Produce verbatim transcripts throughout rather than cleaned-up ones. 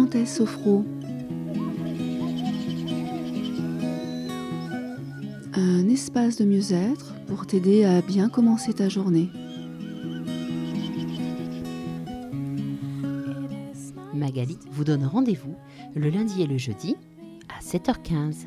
Comtesse Sophro. Un espace de mieux-être pour t'aider à bien commencer ta journée. Magali vous donne rendez-vous le lundi et le jeudi à sept heures quinze.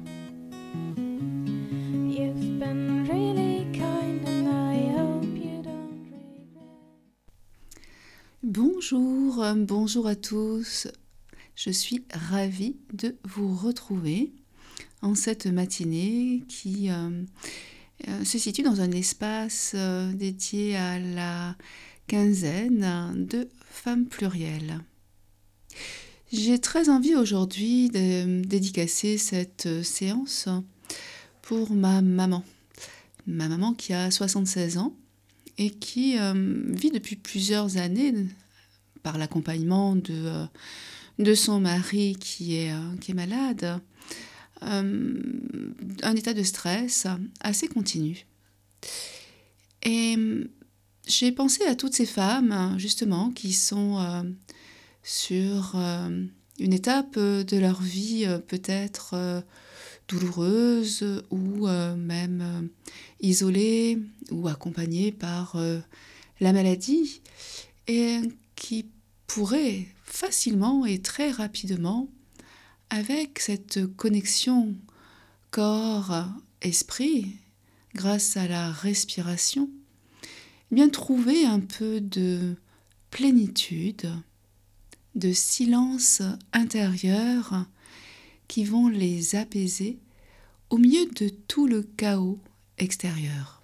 Bonjour, bonjour à tous. Je suis ravie de vous retrouver en cette matinée qui euh, se situe dans un espace euh, dédié à la quinzaine de femmes plurielles. J'ai très envie aujourd'hui de dédicacer cette séance pour ma maman. Ma maman qui a soixante-seize ans et qui euh, vit depuis plusieurs années par l'accompagnement de, euh, de son mari qui est, euh, qui est malade, euh, un état de stress assez continu. Et j'ai pensé à toutes ces femmes, justement, qui sont euh, sur euh, une étape de leur vie euh, peut-être euh, douloureuse ou euh, même euh, isolée ou accompagnée par euh, la maladie et qui pourraient facilement et très rapidement, avec cette connexion corps-esprit, grâce à la respiration, eh bien trouver un peu de plénitude, de silence intérieur qui vont les apaiser au milieu de tout le chaos extérieur.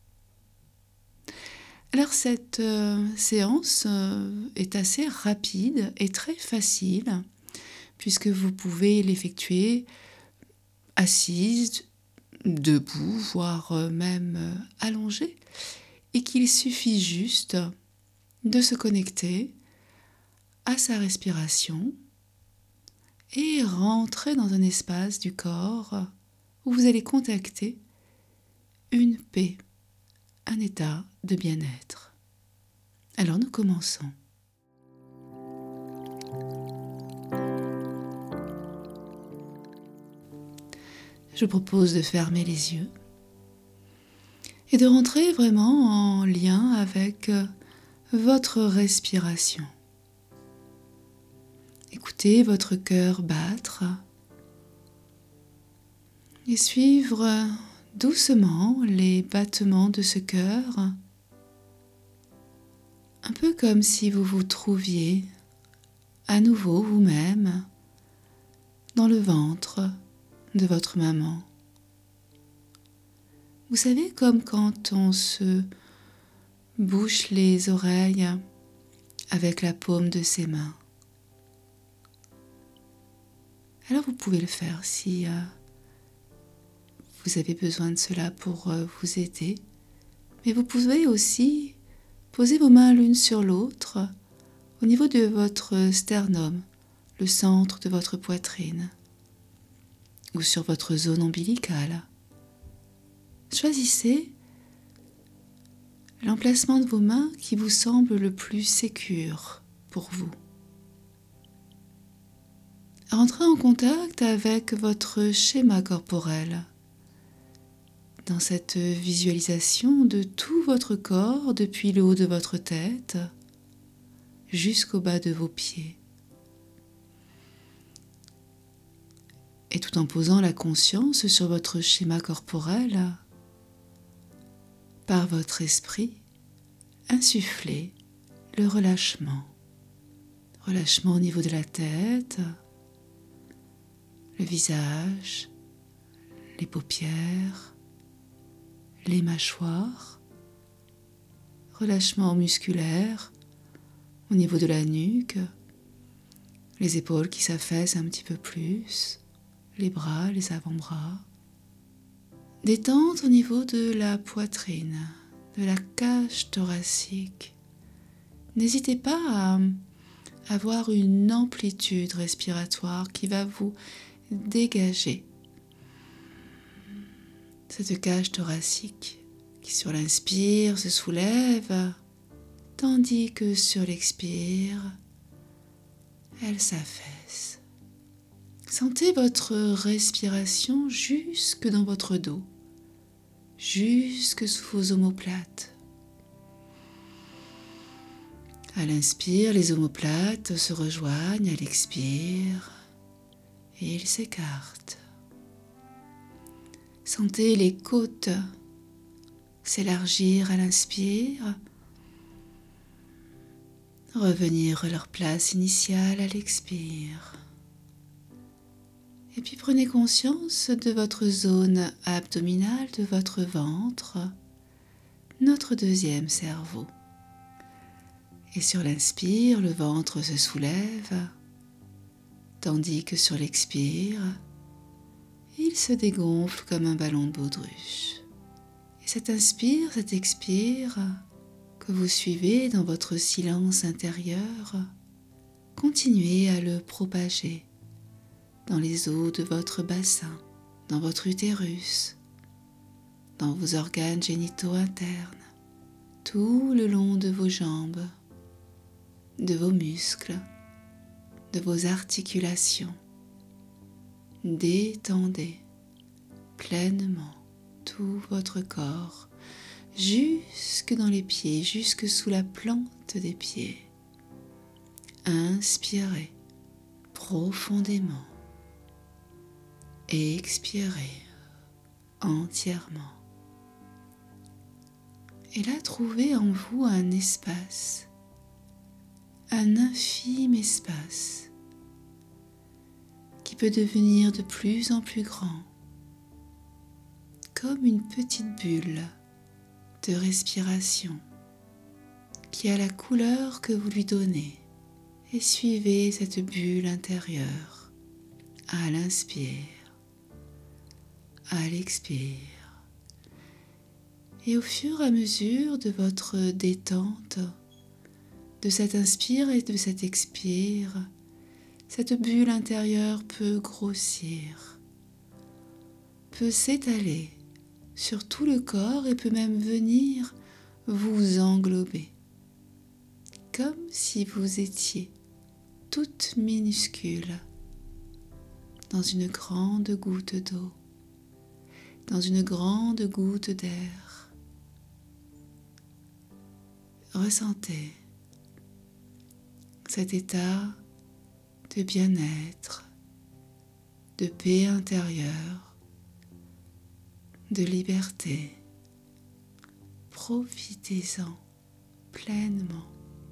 Alors cette euh, séance euh, est assez rapide et très facile puisque vous pouvez l'effectuer assise, debout, voire euh, même euh, allongée et qu'il suffit juste de se connecter à sa respiration et rentrer dans un espace du corps où vous allez contacter une paix, un état de bien-être. Alors nous commençons. Je vous propose de fermer les yeux et de rentrer vraiment en lien avec votre respiration. Écoutez votre cœur battre et suivre doucement les battements de ce cœur, un peu comme si vous vous trouviez à nouveau vous-même dans le ventre de votre maman. Vous savez, comme quand on se bouche les oreilles avec la paume de ses mains. Alors vous pouvez le faire si euh, vous avez besoin de cela pour euh, vous aider. Mais vous pouvez aussi poser vos mains l'une sur l'autre au niveau de votre sternum, le centre de votre poitrine, ou sur votre zone ombilicale. Choisissez l'emplacement de vos mains qui vous semble le plus sécure pour vous. Rentrez en contact avec votre schéma corporel. Dans cette visualisation de tout votre corps, depuis le haut de votre tête jusqu'au bas de vos pieds. Et tout en posant la conscience sur votre schéma corporel, par votre esprit, insufflez le relâchement. Relâchement au niveau de la tête, le visage, les paupières, les mâchoires, relâchement musculaire au niveau de la nuque, les épaules qui s'affaissent un petit peu plus, les bras, les avant-bras. Détente au niveau de la poitrine, de la cage thoracique. N'hésitez pas à avoir une amplitude respiratoire qui va vous dégager cette cage thoracique qui sur l'inspire se soulève, tandis que sur l'expire, elle s'affaisse. Sentez votre respiration jusque dans votre dos, jusque sous vos omoplates. À l'inspire, les omoplates se rejoignent, à l'expire, et ils s'écartent. Sentez les côtes s'élargir à l'inspire, revenir à leur place initiale à l'expire. Et puis prenez conscience de votre zone abdominale, de votre ventre, notre deuxième cerveau. Et sur l'inspire, le ventre se soulève, tandis que sur l'expire, il se dégonfle comme un ballon de baudruche. Et cet inspire, cet expire que vous suivez dans votre silence intérieur, continuez à le propager dans les eaux de votre bassin, dans votre utérus, dans vos organes génitaux internes, tout le long de vos jambes, de vos muscles, de vos articulations. Détendez pleinement tout votre corps, jusque dans les pieds, jusque sous la plante des pieds. Inspirez profondément et expirez entièrement. Et là, trouvez en vous un espace, un infime espace qui peut devenir de plus en plus grand, comme une petite bulle de respiration qui a la couleur que vous lui donnez. Et suivez cette bulle intérieure à l'inspire, à l'expire. Et au fur et à mesure de votre détente, de cet inspire et de cet expire, cette bulle intérieure peut grossir, peut s'étaler sur tout le corps et peut même venir vous englober, comme si vous étiez toute minuscule dans une grande goutte d'eau, dans une grande goutte d'air. Ressentez cet état de bien-être, de paix intérieure, de liberté. Profitez-en pleinement.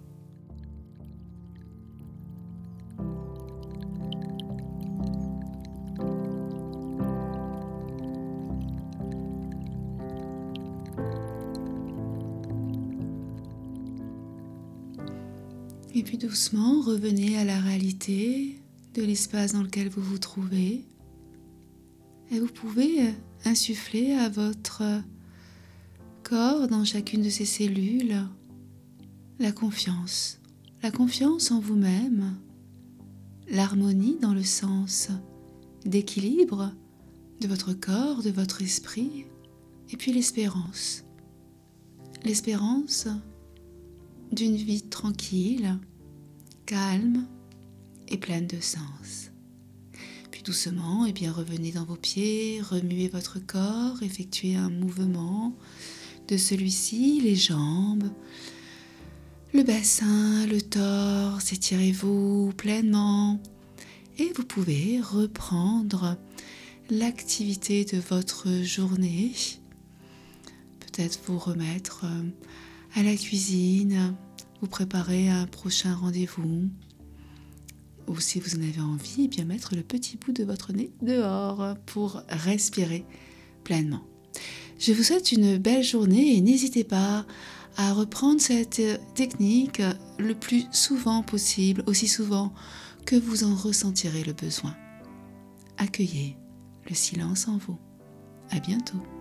Et puis doucement, revenez à la réalité de l'espace dans lequel vous vous trouvez. Et vous pouvez insuffler à votre corps, dans chacune de ses cellules, la confiance. La confiance en vous-même, l'harmonie dans le sens d'équilibre de votre corps, de votre esprit, et puis l'espérance. L'espérance d'une vie tranquille, calme et pleine de sens. Puis doucement, eh bien, revenez dans vos pieds, remuez votre corps, effectuez un mouvement de celui-ci, les jambes, le bassin, le torse, étirez-vous pleinement et vous pouvez reprendre l'activité de votre journée. Peut-être vous remettre à la cuisine, vous préparer un prochain rendez-vous. Ou si vous en avez envie, eh bien mettre le petit bout de votre nez dehors pour respirer pleinement. Je vous souhaite une belle journée et n'hésitez pas à reprendre cette technique le plus souvent possible, aussi souvent que vous en ressentirez le besoin. Accueillez le silence en vous. À bientôt.